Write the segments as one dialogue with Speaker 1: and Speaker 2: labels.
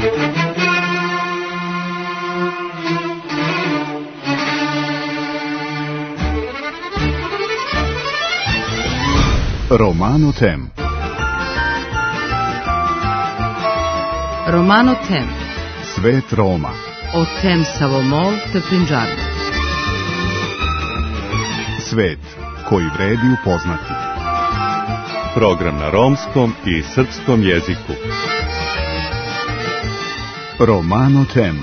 Speaker 1: Romano Tem.
Speaker 2: Romano Tem.
Speaker 1: Svet Roma.
Speaker 2: O Tem Savomol te Punjabi.
Speaker 1: Svet koji vredi upoznati.
Speaker 3: Program na romskom i srpskom jeziku.
Speaker 1: Romano Tem.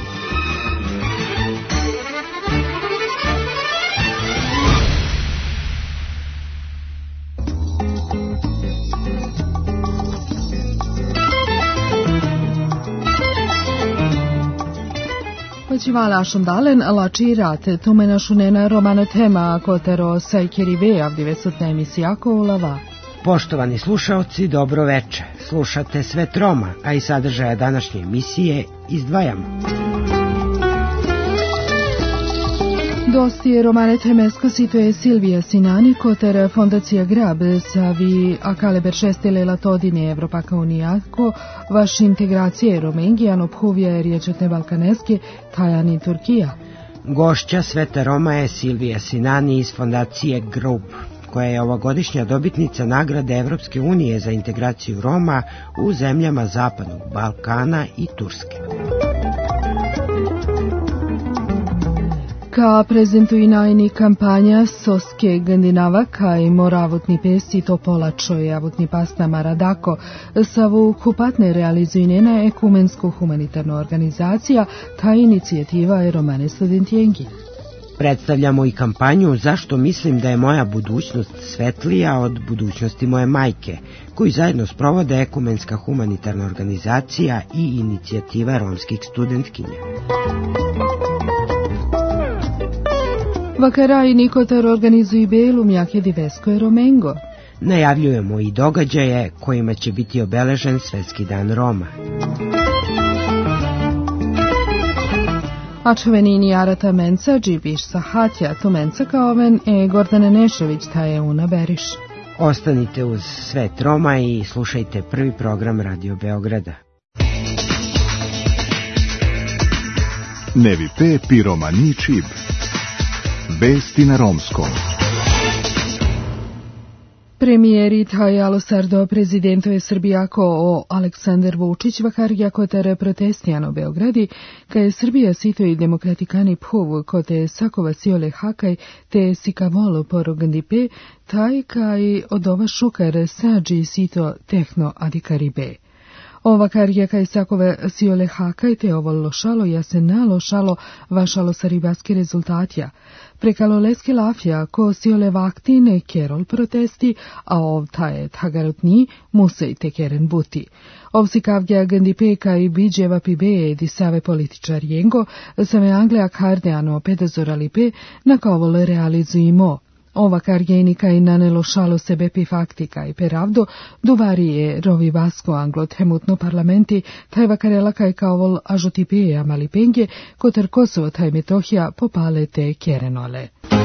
Speaker 4: Počívala Šundalen, Lačirate, Tumena Šunena, Romano Tema, Kotero, Sajkerive, Avdivesutna emisija Koulava.
Speaker 5: Poštovani slušaoci, dobro veče. Slušate Svet Roma, a i sadržaja današnje emisije izdvajamo.
Speaker 4: Dosti Romane Temesko sitoje Silvija Sinani, Koter Fondacija Grab, Savi Akale Beršestele Latodine Evropaka Unijako, vaš integracije Romengijano, Phuvija Riječetne Balkaneske, Tajani Turkija.
Speaker 5: Gošća Sveta Roma je Silvija Sinani iz Fondacije Grab, koja je ovogodišnja dobitnica nagrade Evropske unije za integraciju Roma u zemljama Zapadnog Balkana i Turske.
Speaker 4: Ka prezentuji najni kampanja Soske Gandinava kaj moravutni pesi Topolačo i avutni pasna Maradako savu kupatne realizujnena ekumensko humanitarna organizacija ta inicijativa je Romane Studentijengi.
Speaker 5: Predstavljamo i kampanju Zašto mislim da je moja budućnost svetlija od budućnosti moje majke, koju zajedno sprovode ekumenska humanitarna organizacija i inicijativa romskih studentkinja.
Speaker 4: Vakara i Nikotar organizuju Belu Mjake Divesko i Romengo.
Speaker 5: Najavljujemo i događaje kojima će biti obeležen Svetski dan Roma.
Speaker 4: Ačvenini Arata Menca, Džibiš Sahatja, Tumenca Kaoven e Gordana Nešović, ta je Una Beriš.
Speaker 5: Ostanite uz Svet Roma i slušajte prvi program Radio Beograda.
Speaker 1: Nevi pe pi romani čib. Vesti na romskom.
Speaker 4: Premijeri Tajalo Sardo, prezidentove Srbijako o Aleksandar Vučić, vakarja kotere protestijano Beogradi, ka je Srbija sito i demokratikani Phuv, kote sakova siole hakaj, te sikavolo porogandipe, taj kaj odova šukar sađi sito tehno adikaribe. Ova karija kaj sakove siole hakaj te ovo lošalo ja se nalošalo vašalo sa ribaski rezultatja. Prekalo leske lafja ko siole vaktine kerol protesti, a ov taje tagarotni musej te keren buti. Ov si kavgja gandipeka i biđeva pibe di save političar jengo, same Anglija kardeano pedazoralipe na kavole realizujimo. Ova karjenika i nanelo šalo sebe pi faktika i peravdo, duvari je rovi vasko anglo temutno parlamenti, taj vakarela kaj kaovol ažotipije amalipenge, koter Kosovo taj Metohija popale te kerenole.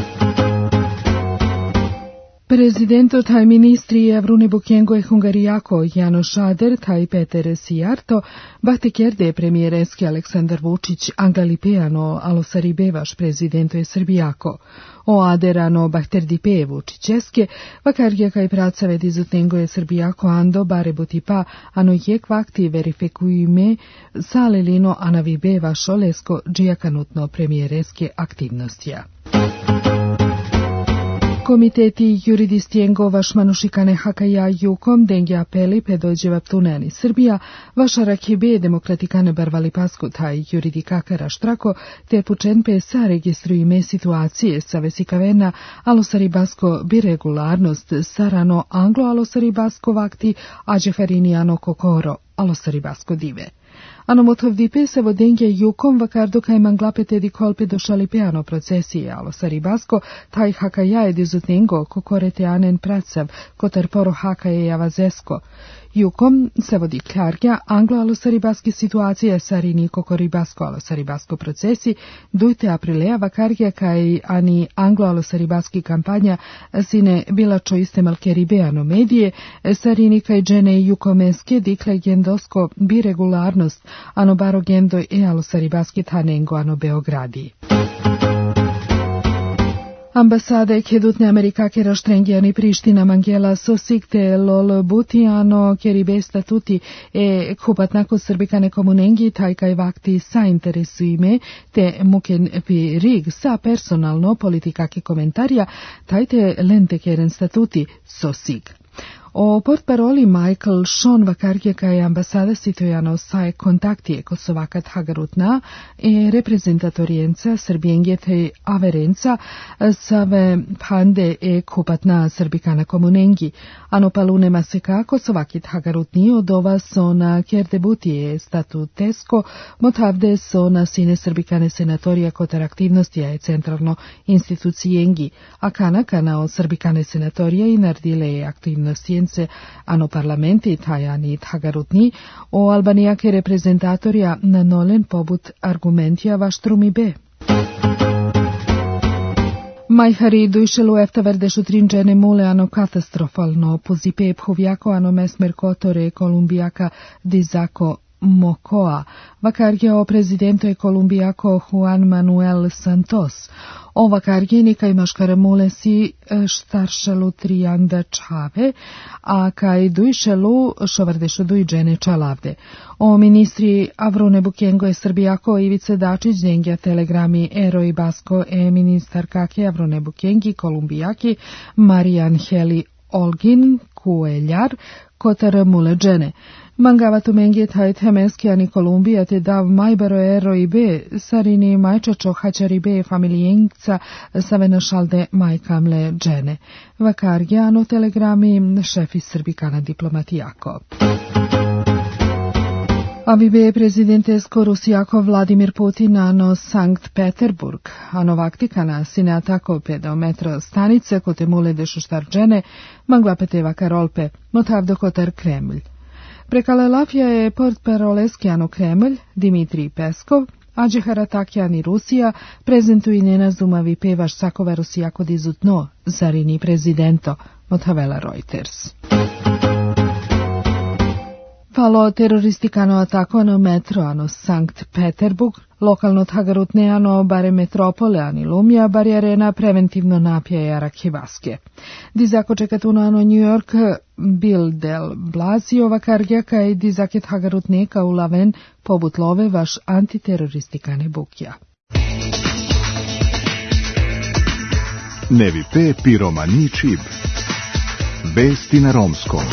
Speaker 4: Prezidento taj ministri Evrune Bukjengo i Hungarijako Jano Šader taj Peter Sijarto, bahte kjerde premijereski Aleksandar Vučić Angalipeano Alosaribevaš prezidento je Srbijako. O aderano bahterdipe Vučićeske, vakarja kaj pracave dizutengo je Srbijako ando barebutipa ano jek vakti verifikuime salelino anavibe šolesko džijakanutno premijereske aktivnostija. Komiteti juridistijengo vaš manušikane hakaja jukom dengi apeli pedođeva ptuneni Srbija, vaša rakibe demokratikane barvali pasku taj juridikakara štrako, te pučenpe sa registrujime situacije sa vesikavena alosaribasko biregularnost sarano anglo alosaribasko vakti ađeharinijano kokoro alosaribasko dive. Ano motovdipe se vodengje jukom vakardo kaj manglapete di kolpe došali peano procesije alo saribasko, taj hakaja je dizutengo kokorete anen pracav, kotar poro hakaje javazesko. Jukom se vodi klargja anglo-alosaribaski situacije sariniko-koribasko-alosaribasko procesi, dujte aprilea vakargja kaj ani anglo-alosaribaski kampanja sine bilačo iste malkeribeano medije, sarini kaj džene jukomeske dikle gendosko bi regularnost ano baro gendoj e alosaribaski tanengo ano Beogradi. Ambasade kedutne Amerika che rastrengiani Priština Mangela sosikte lol butiano keribe statuti e kupatnako srbikane komunengi tajkaj vakti sa interesuime te muken pi rig sa personalno politikaki komentarja tajte lente keren statuti sosig. O portparoli Michael Sean vakargje kaj ambasada situjano sae kontaktije Kosovakat Hagarutna e reprezentatorijenca Srbijenje te averenca save pande e kupatna Srbikana komunengi. Ano palune maseka Kosovakit Hagarutni odova sona ker debutije statutesko motavde sona sine Srbikane senatorija kotar aktivnosti je centralno institucijengi, a kana o Srbikane senatorija i nardile aktivnosti ano parlamenti tajani Hagarutni o albanijake reprezentatorja na nolen pobut argumentija vaštrumi be. Majhari dujšelu eftaverdešu trinđene mule ano katastrofalno pozipe phovjako ano mesmer kotore kolumbijaka dizako Mokoa, vakargje o prezidento kolumbijako Juan Manuel Santos. O vakargje nikaj maškaramule si štaršelu trijanda čave, a kaj dujšelu šovardešu dujđene čalavde. O ministri Avrone Bukengo je Srbijako Ivice Dačić dengja telegrami Ero i Basko e ministar kake Avrone Bukengi kolumbijaki Marijan Heli Olgin Kueljar kotar mule džene. Mangavatu mengi tajt hemeski ani Kolumbija te dav majbaro ero i be sarini majčačo hačari be familijenca savena šalde majkamle džene. Vakargje ano telegrami šefi Srbikana diplomatijako. Avibe prezidentesko Rusijako Vladimir Putin ano Sankt Peterburg, ano vaktikana sine atako pedo metro stanice kote mule dešuštar džene, manglapete vakarolpe, motavdo kotar Kremlj. Prekale Lafija je portparoleski ano Kremlj, Dimitrij Peskov, ađe haratakjani Rusija, prezentuji nenazumavi pevaš sakova Rusijako dizutno, zarini prezidento, motavela Reuters. Falo teroristikano atako ano metro ano Sankt Peterburg, lokalno Hagarutne ano bare metropole ani Lumija, bar arena preventivno napjaje Arakivaske. Dizako čekatuno ano New York Bill del Blasio vakargja kaj dizaket Hagarutne ka ulaven pobut love vaš antiteroristikane bukja.
Speaker 1: Nevi pe piromani čib. Vesti na romskom.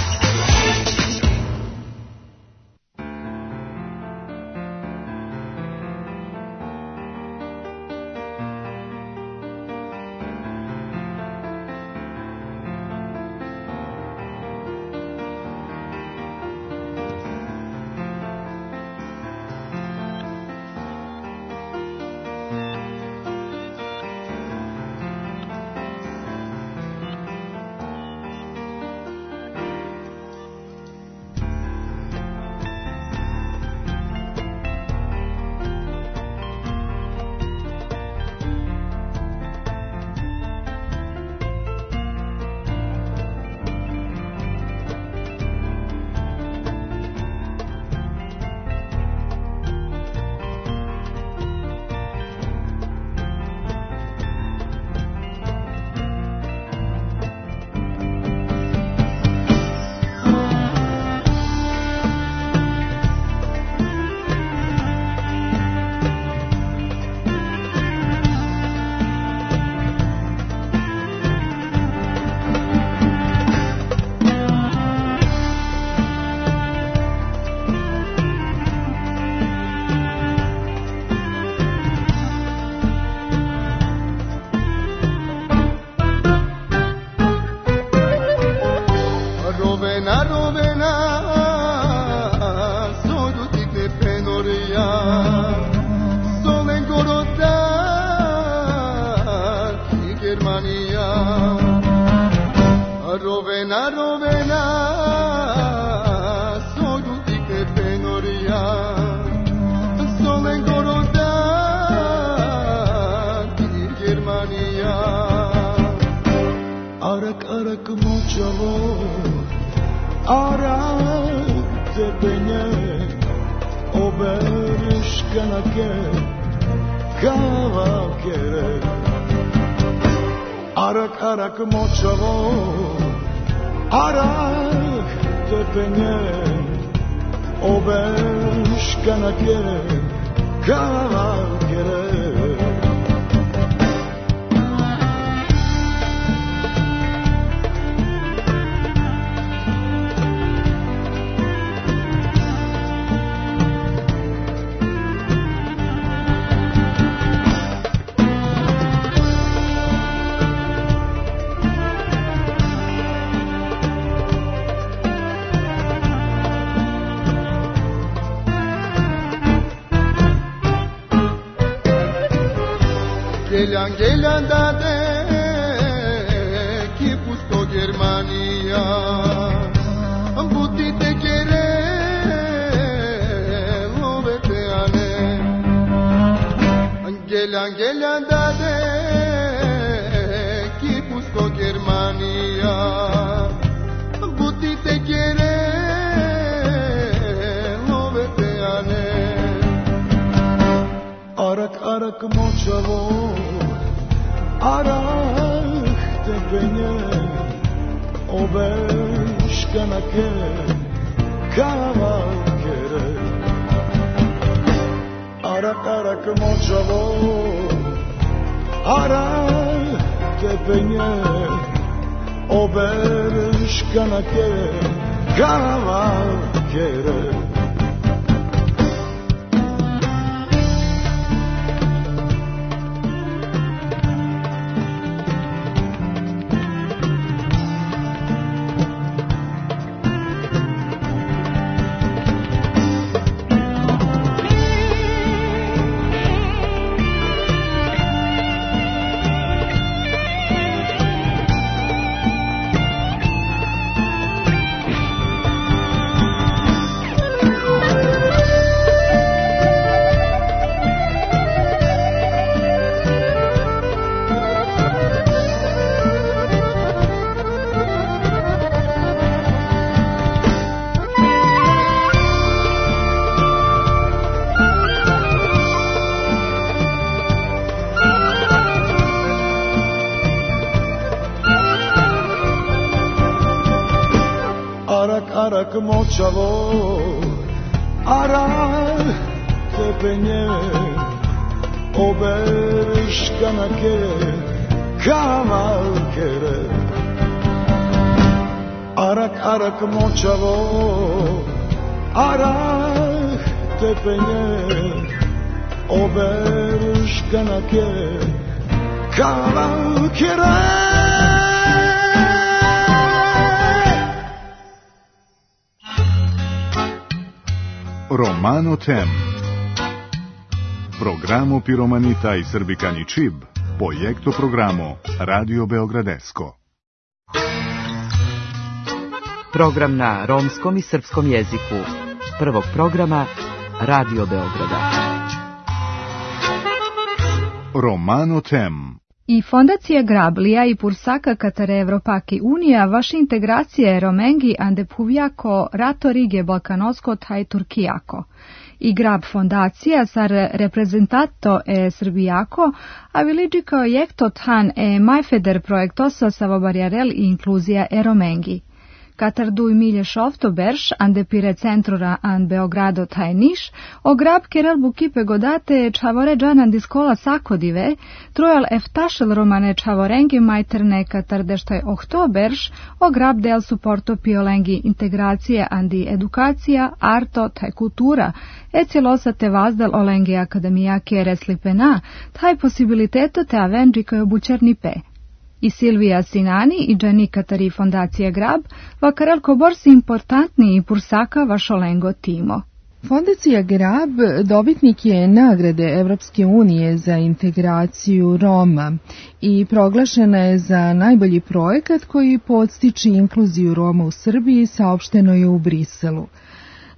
Speaker 6: močavo, arak te penje, oberiš kanake, kava kere. Arak močavo, arak te penje, oberiš kanake, kava kere.
Speaker 7: Gelen dade ki pusto Germania buti te kere lovete ane gelen dade ki pusto Germania buti te kere lovete ane
Speaker 6: Arak močavo, arak te penje, oberiš kanake, kava kere. Arak močavo, arak te penje, oberiš kanake, kava kere. Arak močavo, arak te penje, oberiš kanake, kava kere. Arak močavo, arak te penje, oberiš kanake, kava kere.
Speaker 1: Romano Tem. Programo Piromanita i Srbikani Čib, projekto programo Radio Beogradesko.
Speaker 2: Program na romskom i srpskom jeziku. Prvog programa Radio Beograda.
Speaker 1: Romano Tem.
Speaker 8: I Fondacija Grablija i Pursaka Katare Evropaki Unija vaš integracije Romengi ande Puvjako Rato Rige Balkanosko taj Turkijako. I Grab Fondacija sar reprezentato Srbijako, a viliđi kao jekto tan majfeder projektosa savobariarel i inkluzija Romengi. Katar duj milje šofto berš, ande pire centrura an Beogrado taj Niš, o grab kerel bukipe godate čavore džanan diskola sakodive, trojal eftašel romane čavorengi majterne katar deštaj oktoberš, o grab del suporto piolengi integracije andi edukacija, arto taj kultura, celosa te vazdal olengi akademija kere slipena, taj posibiliteto te avenđi kao bučerni pe. I Silvija Sinani i Džani Katari Fondacija Grab, vakarel koborsi importantni i Pursaka vašolengo timo.
Speaker 4: Fondacija Grab dobitnik je nagrade Evropske unije za integraciju Roma i proglašena je za najbolji projekat koji podstiče inkluziju Roma u Srbiji, saopšteno je u Briselu.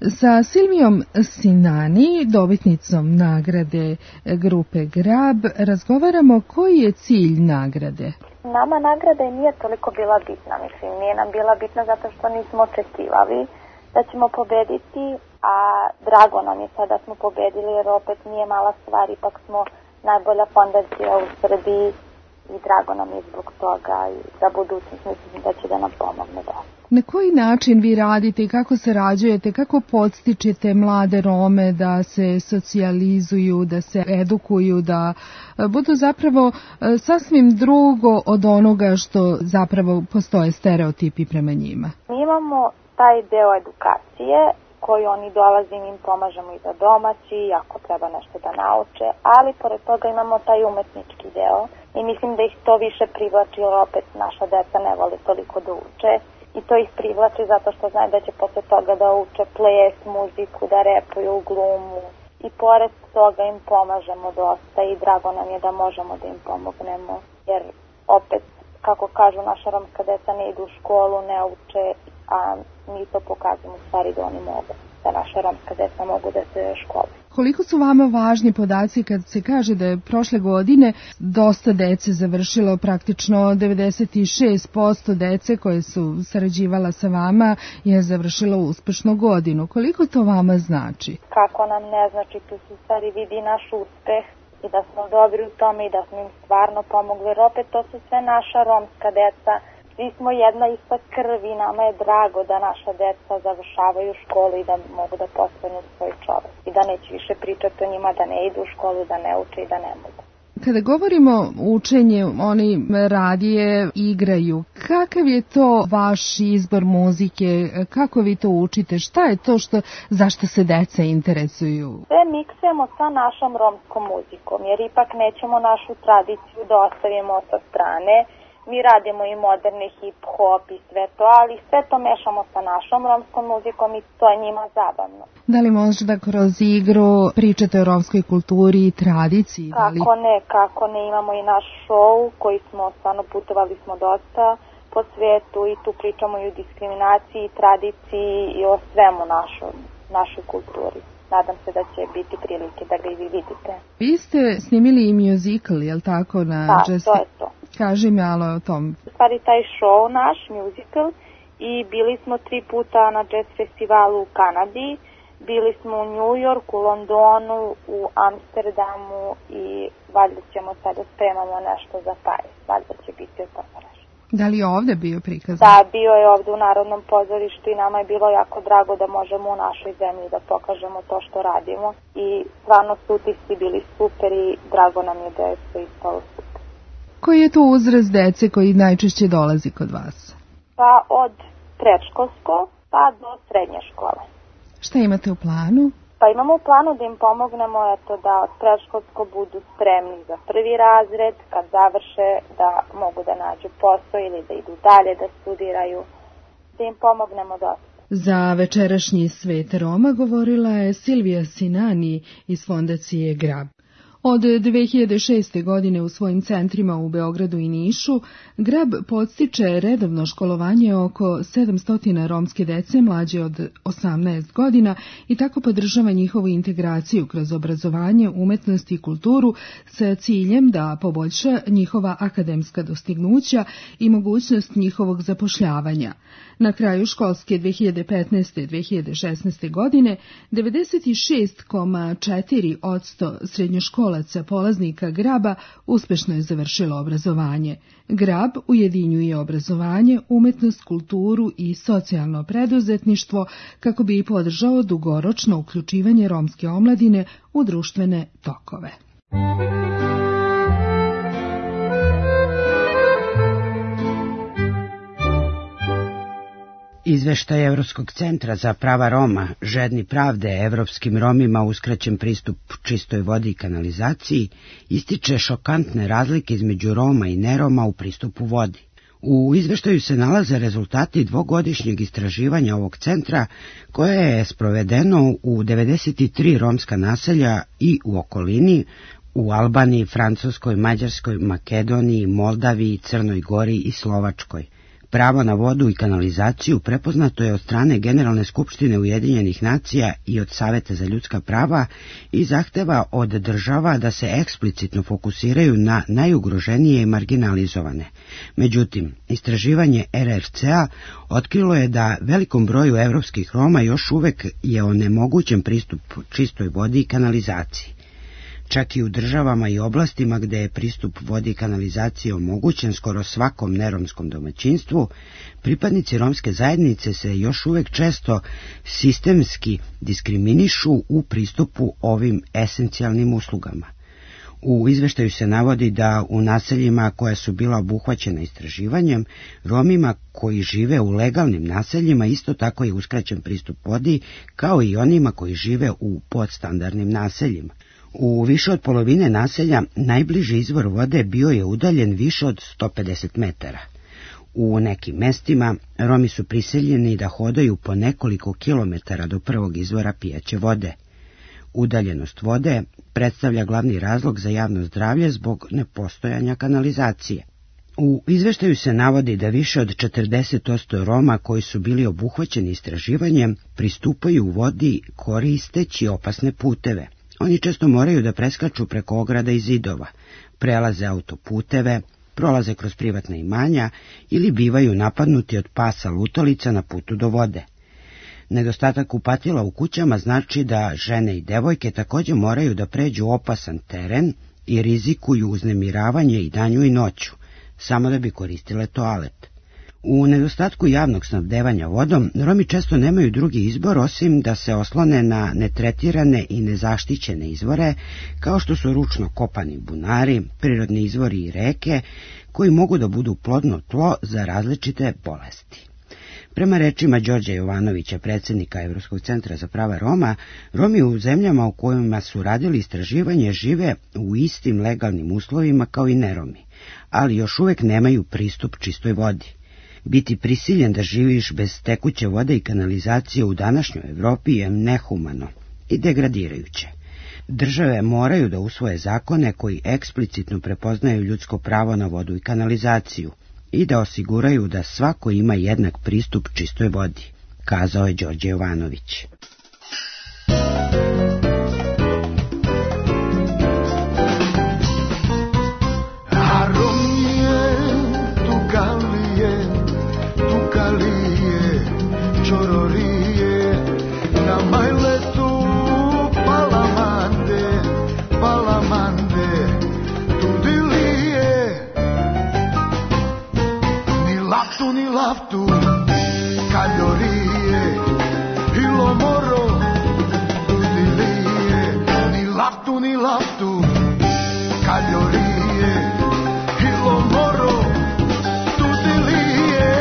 Speaker 4: Sa Silvijom Sinani, dobitnicom nagrade grupe Grab, razgovaramo koji je cilj nagrade.
Speaker 9: Nama nagrada nije toliko bila bitna, mislim, nije nam bila bitna zato što nismo očekivali da ćemo pobediti, a drago nam je sada da smo pobedili jer opet nije mala stvar, ipak smo najbolja fondacija u Srbiji i drago nam je zbog toga i za budućnost mislim da će da nam pomogne da.
Speaker 4: Na koji način vi radite i kako sarađujete, kako podstičete mlade Rome da se socijalizuju, da se edukuju, da budu zapravo sasvim drugo od onoga što zapravo postoje stereotipi prema njima?
Speaker 9: Mi imamo taj deo edukacije koji oni dolaze i im pomažemo i za domaći, ako treba nešto da nauče, ali pored toga imamo taj umetnički deo i mislim da ih to više privlači jer opet naša deca ne vole toliko da uče. I to ih privlači zato što znaju da će posle toga da uče ples, muziku, da repuju, glumu. I pored toga im pomažemo dosta i drago nam je da možemo da im pomognemo. Jer opet, kako kažu, naša romska deca ne idu u školu, ne uče, a mi to pokazujemo u stvari da oni mogu. Da naša romska deca mogu da se školuju.
Speaker 4: Koliko su vama važni podaci kad se kaže da je prošle godine dosta dece završilo, praktično 96% dece koje su sarađivala sa vama je završilo uspešno godinu. Koliko to vama znači?
Speaker 9: Kako nam ne znači, tu se stvari vidi naš uspeh i da smo dobri u tome i da smo im stvarno pomogli. Jer opet to su sve naša romska deca. Svi smo jedna ista krv i nama je drago da naša deca završavaju školu i da mogu da postanu svoj čovek. I da neće više pričati o njima, da ne idu u školu, da ne uče i da ne mogu.
Speaker 4: Kada govorimo o učenju, oni radije igraju. Kakav je to vaš izbor muzike? Kako vi to učite? Šta je to zašto se deca interesuju?
Speaker 9: Sve miksujemo sa našom romskom muzikom, jer ipak nećemo našu tradiciju da ostavimo sa strane. Mi radimo i moderne hip-hop i sve to, ali sve to mešamo sa našom romskom muzikom i to je njima zabavno.
Speaker 4: Da li možda kroz igru pričate o romskoj kulturi i tradiciji?
Speaker 9: Kako ne, imamo i naš show koji smo, stvarno putovali smo dosta po svijetu i tu pričamo i o diskriminaciji, tradiciji i o svemu našoj kulturi. Nadam se da će biti prilike da ga i vi vidite.
Speaker 4: Vi ste snimili i musical, je li tako?
Speaker 9: Da, to je to.
Speaker 4: Kaži mi malo o tom.
Speaker 9: U stvari taj show naš, musical, i bili smo 3 puta na jazz festivalu u Kanadi, bili smo u New Yorku, Londonu, u Amsterdamu i valjda ćemo sada spremamo nešto za Paris, valjda će biti o tome nešto.
Speaker 4: Da li je ovde bio prikazan?
Speaker 9: Da, bio je ovde u Narodnom pozorištu i nama je bilo jako drago da možemo u našoj zemlji da pokažemo to što radimo i stvarno su utisci bili super i drago nam je da je sve ispalo super.
Speaker 4: Koji je to uzrast dece koji najčešće dolazi kod vas?
Speaker 9: Pa od predškolsko pa do srednje škole.
Speaker 4: Šta imate u planu?
Speaker 9: Pa imamo u planu da im pomognemo da od predškolsko budu spremni za prvi razred, kad završe da mogu da nađu posao ili da idu dalje da studiraju, da im pomognemo dosta.
Speaker 4: Za večerašnji svet Roma govorila je Silvija Sinani iz fondacije Grab. Od 2006. godine u svojim centrima u Beogradu i Nišu, Grab podstiče redovno školovanje oko 700 romske dece mlađe od 18 godina i tako podržava njihovu integraciju kroz obrazovanje, umetnost i kulturu sa ciljem da poboljša njihova akademska dostignuća i mogućnost njihovog zapošljavanja. Na kraju školske 2015-2016. godine 96,4% srednjoškolaca polaznika Graba uspešno je završilo obrazovanje. Grab ujedinjuje obrazovanje, umetnost, kulturu i socijalno preduzetništvo kako bi podržao dugoročno uključivanje romske omladine u društvene tokove.
Speaker 5: Izveštaj Evropskog centra za prava Roma, žedni pravde evropskim Romima uskraćen pristup čistoj vodi i kanalizaciji, ističe šokantne razlike između Roma i neroma u pristupu vodi. U izveštaju se nalaze rezultati dvogodišnjeg istraživanja ovog centra koje je sprovedeno u 93 romska naselja i u okolini, u Albaniji, Francuskoj, Mađarskoj, Makedoniji, Moldaviji, Crnoj Gori i Slovačkoj. Pravo na vodu i kanalizaciju prepoznato je od strane Generalne skupštine Ujedinjenih nacija i od Saveta za ljudska prava i zahteva od država da se eksplicitno fokusiraju na najugroženije i marginalizovane. Međutim, istraživanje RRC-a otkrilo je da velikom broju evropskih Roma još uvek je onemogućen pristup čistoj vodi i kanalizaciji. Čak i u državama i oblastima gde je pristup vodi i kanalizaciji omogućen skoro svakom neromskom domaćinstvu, pripadnici romske zajednice se još uvek često sistemski diskriminišu u pristupu ovim esencijalnim uslugama. U izveštaju se navodi da u naseljima koja su bila obuhvaćena istraživanjem, Romima koji žive u legalnim naseljima isto tako je uskraćen pristup vodi, kao i onima koji žive u podstandardnim naseljima. U više od polovine naselja najbliži izvor vode bio je udaljen više od 150 metara. U nekim mestima Romi su prisiljeni da hodaju po nekoliko kilometara do prvog izvora pijaće vode. Udaljenost vode predstavlja glavni razlog za javno zdravlje zbog nepostojanja kanalizacije. U izveštaju se navodi da više od 40% Roma koji su bili obuhvaćeni istraživanjem pristupaju vodi koristeći opasne puteve. Oni često moraju da preskaču preko ograda i zidova, prelaze autoputeve, prolaze kroz privatna imanja ili bivaju napadnuti od pasa lutalica na putu do vode. Nedostatak kupatila u kućama znači da žene i devojke također moraju da pređu opasan teren i rizikuju uznemiravanje i danju i noću, samo da bi koristile toalet. U nedostatku javnog snabdevanja vodom, Romi često nemaju drugi izbor osim da se oslone na netretirane i nezaštićene izvore, kao što su ručno kopani bunari, prirodni izvori i reke, koji mogu da budu plodno tlo za različite bolesti. Prema rečima Đorđa Jovanovića, predsjednika Evropskog centra za prava Roma, Romi u zemljama u kojima su radili istraživanje žive u istim legalnim uslovima kao i neromi, ali još uvek nemaju pristup čistoj vodi. Biti prisiljen da živiš bez tekuće vode i kanalizacije u današnjoj Evropi je nehumano i degradirajuće. Države moraju da usvoje zakone koji eksplicitno prepoznaju ljudsko pravo na vodu i kanalizaciju i da osiguraju da svako ima jednak pristup čistoj vodi, kazao je Đorđe Jovanović.
Speaker 6: Laftu, kalorije, ilo moro, dilije, ni laftu, kalorije, ilo moro, tu dilije.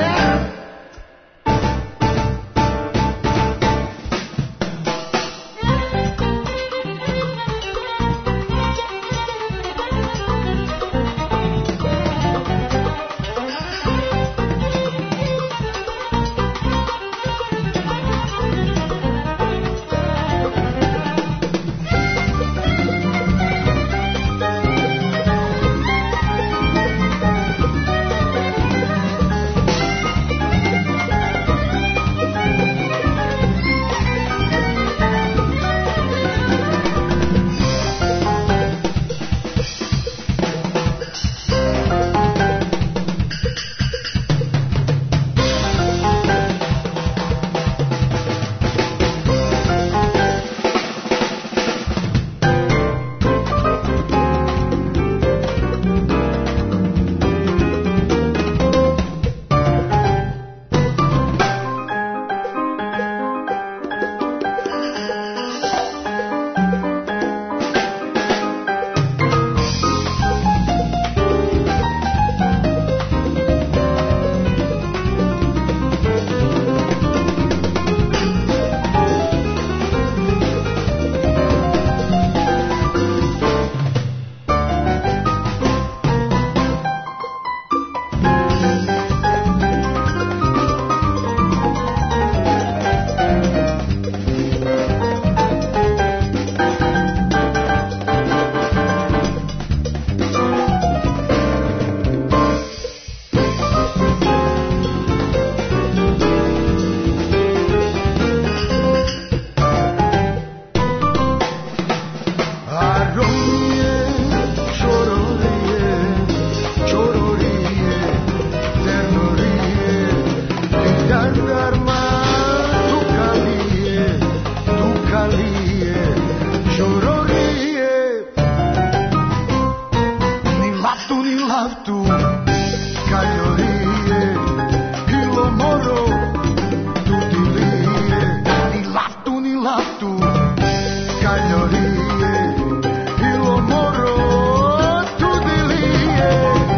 Speaker 6: laftu, kalorije, ilo moro, tutilije, ni laftu, kalorije, ilo moro, tutilije.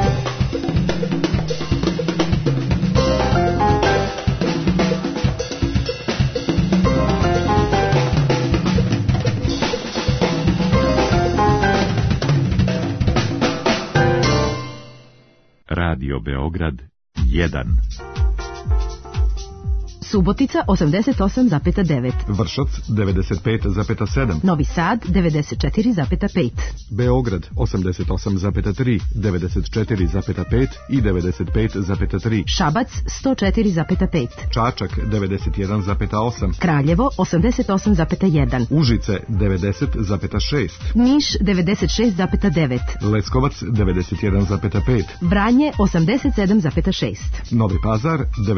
Speaker 1: Radio Beograd 1.
Speaker 10: Subotica 88,9.
Speaker 1: Vršac 95,7.
Speaker 10: Novi Sad 94,5.
Speaker 1: Beograd 88,3, 94,5 i 95,3.
Speaker 10: Šabac 104,5.
Speaker 1: Čačak 91,8.
Speaker 10: Kraljevo 88,1.
Speaker 1: Užice 90,6.
Speaker 10: Niš 96,9.
Speaker 1: Leskovac 91,5.
Speaker 10: Vranje 87,6.
Speaker 1: Novi Pazar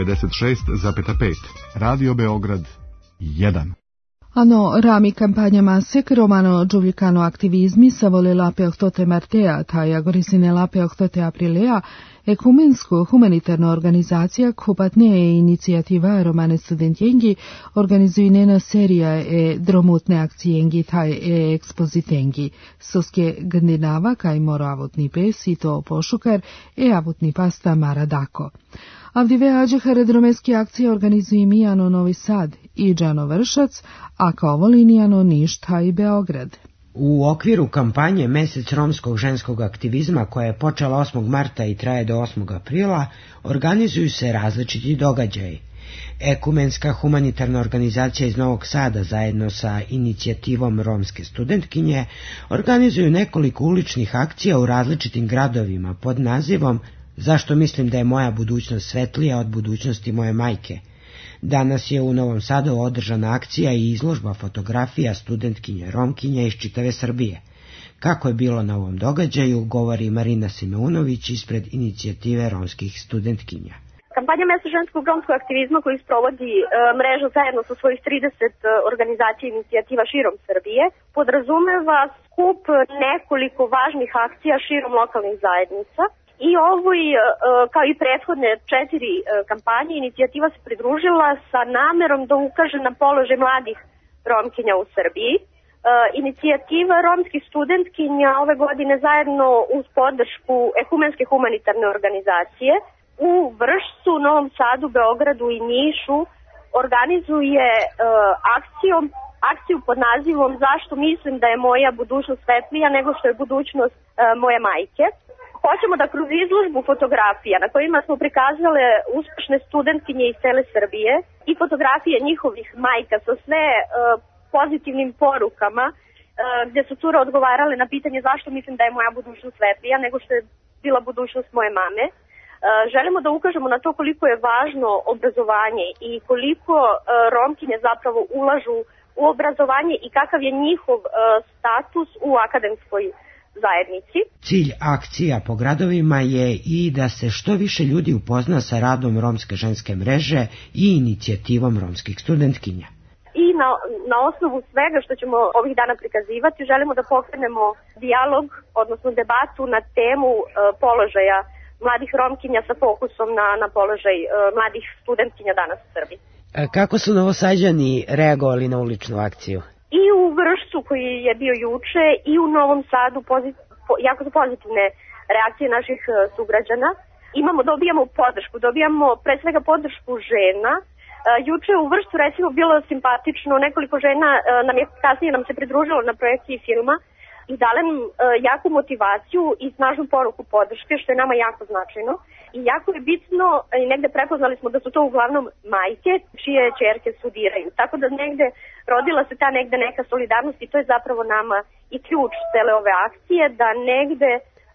Speaker 1: 96,5. Radio Beograd 1.
Speaker 4: Ano rami kampanja masek romano giulicano aktivizmi sa vole lape ohtote martea, taja gorisine lape ohtote aprilea, ekumensko-humanitarna organizacija Kupatne inicijativa romane studentjengi organizujnena serija dromutne akcijengi taj ekspozitengi. Soske gandinava kaj moro avutni pes i to pošukar avutni pasta Mara Dako. Avdive ađehare dromeski akcije organizuju Mijano Novi Sad i Džano Vršac, a kao volinijano Ništa i Beograd.
Speaker 5: U okviru kampanje Mesec romskog ženskog aktivizma, koja je počela 8. marta i traje do 8. aprila, organizuju se različiti događaji. Ekumenska humanitarna organizacija iz Novog Sada zajedno sa inicijativom romske studentkinje organizuju nekoliko uličnih akcija u različitim gradovima pod nazivom Zašto mislim da je moja budućnost svetlija od budućnosti moje majke. Danas je u Novom Sadu održana akcija i izložba fotografija studentkinje Romkinja iz čitave Srbije. Kako je bilo na ovom događaju, govori Marina Simeunović ispred inicijative romskih studentkinja.
Speaker 11: Kampanja Mesec ženskog romskog aktivizma koju sprovodi mreža zajedno sa svojih 30 organizacija i inicijativa širom Srbije podrazumeva skup nekoliko važnih akcija širom lokalnih zajednica. I ovoj, kao i prethodne 4 kampanje, inicijativa se pridružila sa namerom da ukaže na položaj mladih Romkinja u Srbiji. Inicijativa romskih studentkinja ove godine zajedno uz podršku Ekumenske humanitarne organizacije u Vršcu, Novom Sadu, Beogradu i Nišu organizuje akciju pod nazivom Zašto mislim da je moja budućnost svetlija nego što je budućnost moje majke. Hoćemo da kroz izložbu fotografija na kojima smo prikazale uspešne studentkinje iz cele Srbije i fotografije njihovih majka sa sve pozitivnim porukama gde su cure odgovarale na pitanje zašto mislim da je moja budućnost svetlija nego što je bila budućnost moje mame. Želimo da ukažemo na to koliko je važno obrazovanje i koliko Romkinje zapravo ulažu u obrazovanje i kakav je njihov status u akademskoj zajednici.
Speaker 5: Cilj akcija po gradovima je i da se što više ljudi upozna sa radom Romske ženske mreže i inicijativom romskih studentkinja.
Speaker 11: I na osnovu svega što ćemo ovih dana prikazivati, želimo da pokrenemo dijalog, odnosno debatu na temu položaja mladih Romkinja sa fokusom na položaj mladih studentkinja danas u Srbiji.
Speaker 5: Kako su Novosađani reagovali na uličnu akciju?
Speaker 11: I u Vršcu koji je bio juče i u Novom Sadu jako su pozitivne reakcije naših sugrađana. Dobijamo podršku, dobijamo pre svega podršku žena. Juče u Vršcu recimo bilo simpatično, nekoliko žena kasnije nam se pridružilo na projekciji filma i dale nam jaku motivaciju i snažnu poruku podrške, što je nama jako značajno. I jako je bitno, i negde prepoznali smo da su to uglavnom majke čije ćerke studiraju. Tako da negde rodila se ta negde neka solidarnost i to je zapravo nama i ključ cele ove akcije, da negde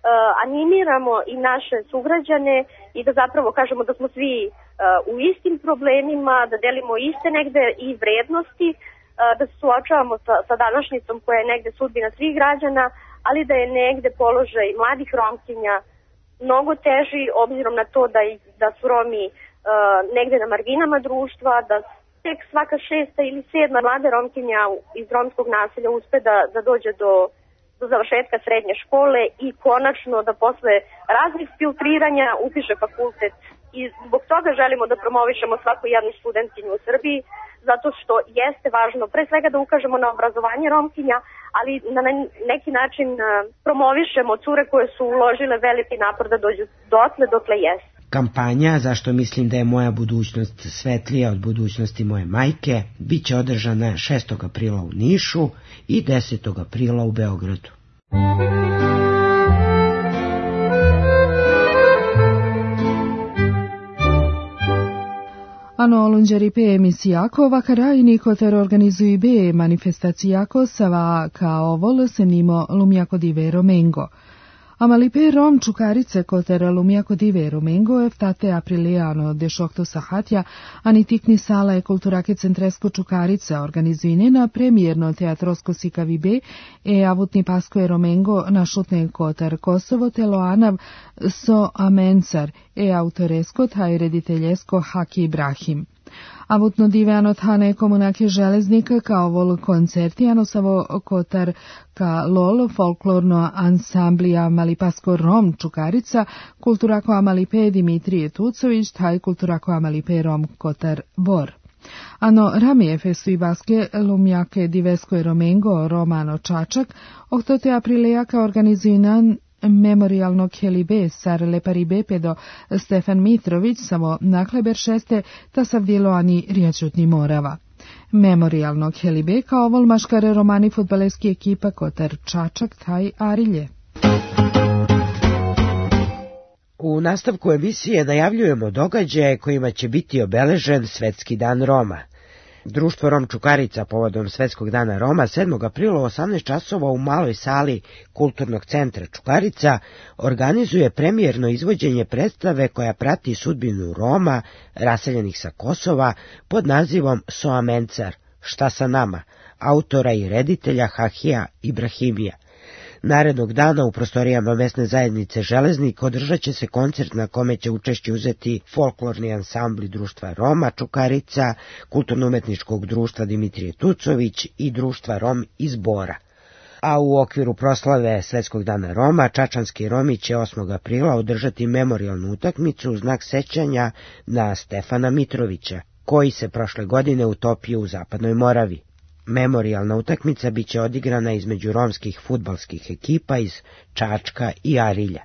Speaker 11: animiramo i naše sugrađane i da zapravo kažemo da smo svi u istim problemima, da delimo iste negde i vrednosti, da se suočavamo sa današnjicom koja je negde sudbina svih građana, ali da je negde položaj mladih Romkinja mnogo teži obzirom na to da su Romi negde na marginama društva, da tek svaka 6. ili 7. mlade Romkinja iz romskog naselja uspe da dođe do završetka srednje škole i konačno da posle raznih filtriranja upiše fakultet. I zbog toga želimo da promovišemo svaku jednu studentkinju u Srbiji, zato što jeste važno pre svega da ukažemo na obrazovanje Romkinja, ali na neki način promovišemo cure koje su uložile veliki napor da dođu dokle jeste.
Speaker 5: Kampanja "Zašto mislim da je moja budućnost svetlija od budućnosti moje majke" biće održana 6. aprila u Nišu i 10. aprila u Beogradu.
Speaker 4: Ano Olunđeri emisijako vakarajni koter organizuju be manifestacijako sava kao vol se nimo lumjako dive Romengo. Amalipe Rom Čukarice koter lumjako dive Romengo eftate aprileano dešokto sahatja anitikni sala e kulturake centresko Čukarica organizuine premijerno teatrosko sikavibe e avutni pasko e Romengo na šutne koter Kosovo teloanav so amencar e autoresko taj rediteljesko Haki Ibrahim. Avutno diveano thane komunake železnika kao vol koncerti anosavo kotar ka lol folklorno ansamblija Malipasko Rom Čukarica, kulturako Amalipe Dimitrije Tucović, taj kulturako Amalipe Rom kotar Bor. Ano ramije festu i baske lumjake divesko e Romengo Romano Čačak, ohtote aprilejaka organizuinan memorialno Kelibe sar Leparibe pedo Stefan Mitrović samo nakleber šeste ta savdjelo ani riječutni Morava. Memorialno Kelibe kao vol maškare romani futbaleski ekipa kotar Čačak taj Arilje.
Speaker 5: U nastavku emisije najavljujemo događaje kojima će biti obeležen Svetski dan Roma. Društvo Rom Čukarica povodom Svetskog dana Roma 7. aprila u 18 časova u maloj sali Kulturnog centra Čukarica organizuje premijerno izvođenje predstave koja prati sudbinu Roma raseljenih sa Kosova pod nazivom Soamencar, šta sa nama, autora i reditelja Hakija Ibrahimija. Narednog dana u prostorijama mesne zajednice Železnik održat će se koncert na kome će učešće uzeti folklorni ansambli društva Roma Čukarica, kulturno-umetničkog društva Dimitrije Tucović i društva Rom iz Bora. A u okviru proslave Svetskog dana Roma, čačanski Romi će 8. aprila održati memorijalnu utakmicu u znak sećanja na Stefana Mitrovića, koji se prošle godine utopio u Zapadnoj Moravi. Memorijalna utakmica biće odigrana između romskih fudbalskih ekipa iz Čačka i Arilja.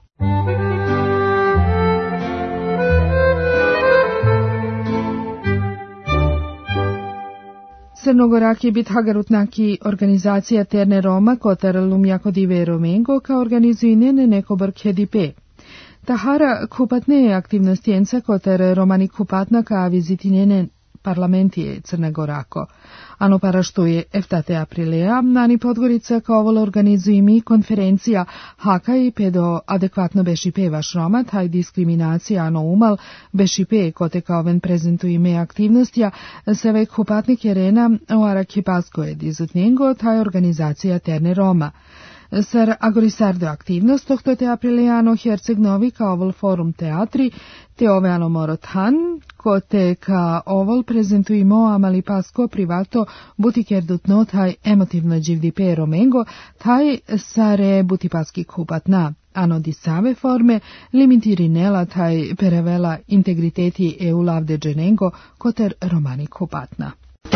Speaker 4: Crnogoraki bit hagarutnaki organizacija Terne Roma kotar lumjako dive Romengo kao organizuine nekobor kedipe. Tahara kupatne aktivnosti enca kotar romani kupatna ka vizitinene parlamentije Crnogorako. Ano para što je eftate aprilea, nani Podgorica kao vol organizuju mi konferencija haka i pedo adekvatno bešipe vaš Roma, taj diskriminacija ano umal bešipe kote kao ven prezentuju me aktivnostija, se vek kupatnik jerena o Arakipasko je dizutnjengo, taj organizacija Terne Roma. Sar agorisardo aktivnost, tohto te aprileano Herceg Novi kao ovol forum teatri, te oveano morothan, ko te ka ovol prezentujemo amali pasko privato butikerdutno taj emotivno dživdipe Romengo, taj sare butipaski kupatna. Ano di save forme limitirinela taj perevela integriteti eu lavde dženengo koter romani kupatna.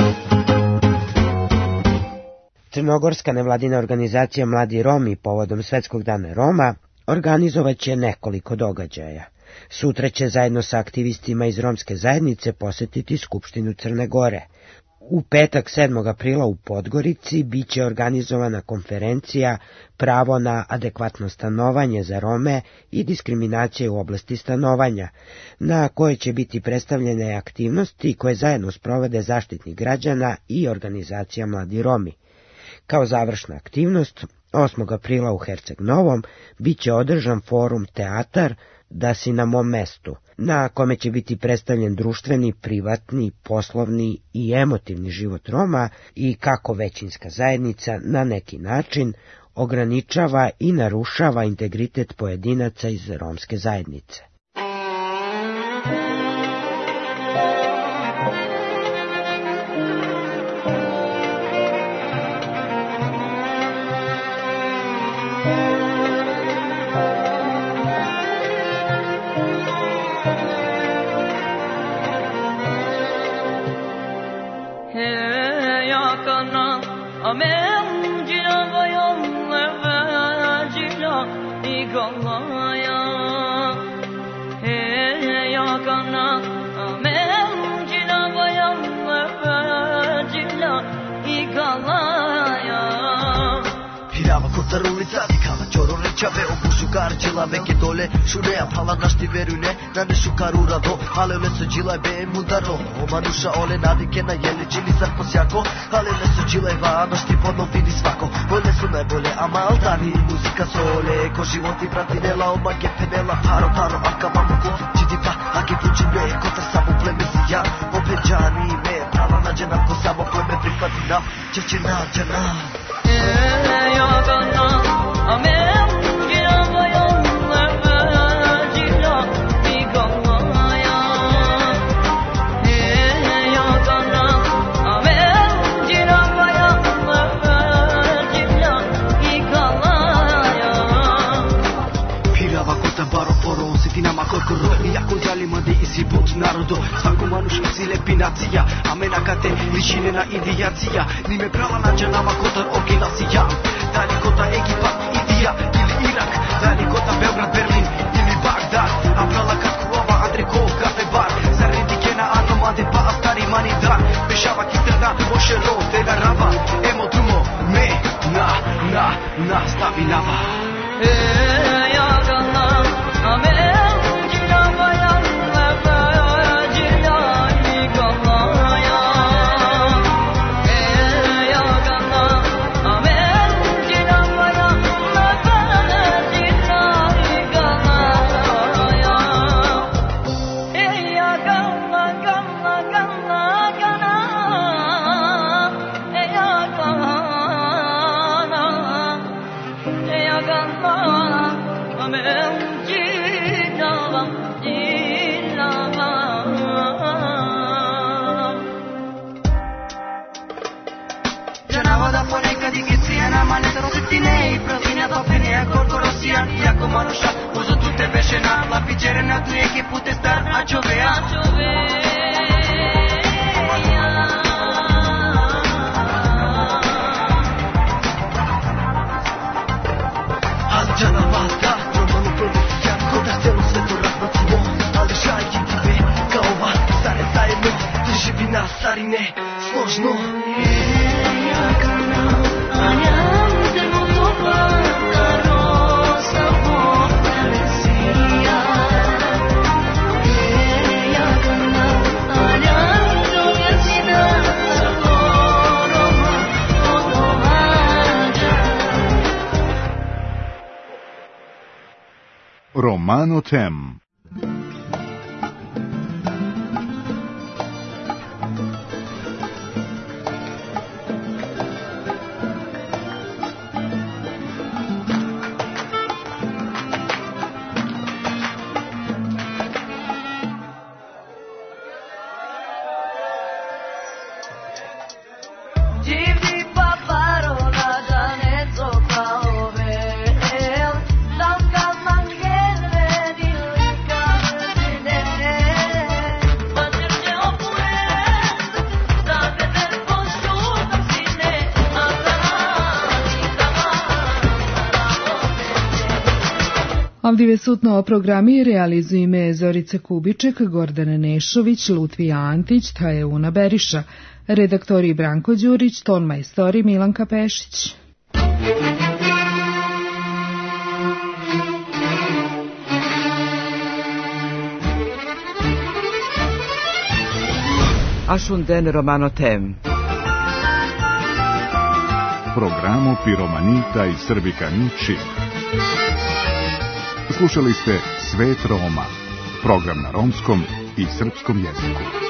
Speaker 5: Crnogorska nevladina organizacija Mladi Romi povodom Svetskog dana Roma organizovat će nekoliko događaja. Sutra će zajedno sa aktivistima iz romske zajednice posjetiti Skupštinu Crne Gore. U petak 7. aprila u Podgorici biće organizovana konferencija Pravo na adekvatno stanovanje za Rome i diskriminacije u oblasti stanovanja, na kojoj će biti predstavljene aktivnosti koje zajedno sprovode Zaštitnik građana i organizacija Mladi Romi. Kao završna aktivnost, 8. aprila u Herceg Novom biće održan forum Teatar Da si na mom mestu, na kome će biti predstavljen društveni, privatni, poslovni i emotivni život Roma i kako većinska zajednica na neki način ograničava i narušava integritet pojedinaca iz romske zajednice.
Speaker 12: Ulica dikala čoro rečave obušu garđela veke dole šureja pala našti verune na nešu karurado ale leso džilaj be mudaro omanuša ole nadike na jele čili sar posjako ale leso džilaj va našti ponovini svako vole su najbolje ama altani muzika sole ko životi bratinela oma gepenela taro taro aka mamuko čitita ake pučine kota samo pleme sija opeđani me prava nađena ko samo pleme prihvati nam čeće nađena
Speaker 13: Iako zalima da isi put narodu Svako manuš si lepi nacija A mena kate ličine na indijacija Nime prava nađa nama kotar okila si ja Dalje kota Egipat, Indija ili Irak Dalje kota Beograd, Berlin ili Bagdad A prala katku ova Andreko, kafe bar Zaredike na anomade pa a stari mani dan Bešava kitrna, moše ro, tega rava Emo drumo, me, na, stavi nava ja gana, a me Iako manuša uzo tu te vešena Lapicere na tu eke pute star a čovea Ali džana vata Romanu promisija Kod celu svetu razbacimo Ali šajki tibe kao vas Stare zajedno Živi na starine Složno
Speaker 1: Romano Tem.
Speaker 4: Ovdje sutno programi realizuju ime Zorica Kubiček, Gordana Nešović, Lutvija Antić, Tajeuna Beriša, redaktori Branko Đurić, ton majstori Milanka Pešić.
Speaker 2: Ashunden Romano Tem.
Speaker 1: Programo Piromanita i Srbikani Čip. Slušali ste Svet Roma, program na romskom i srpskom jeziku.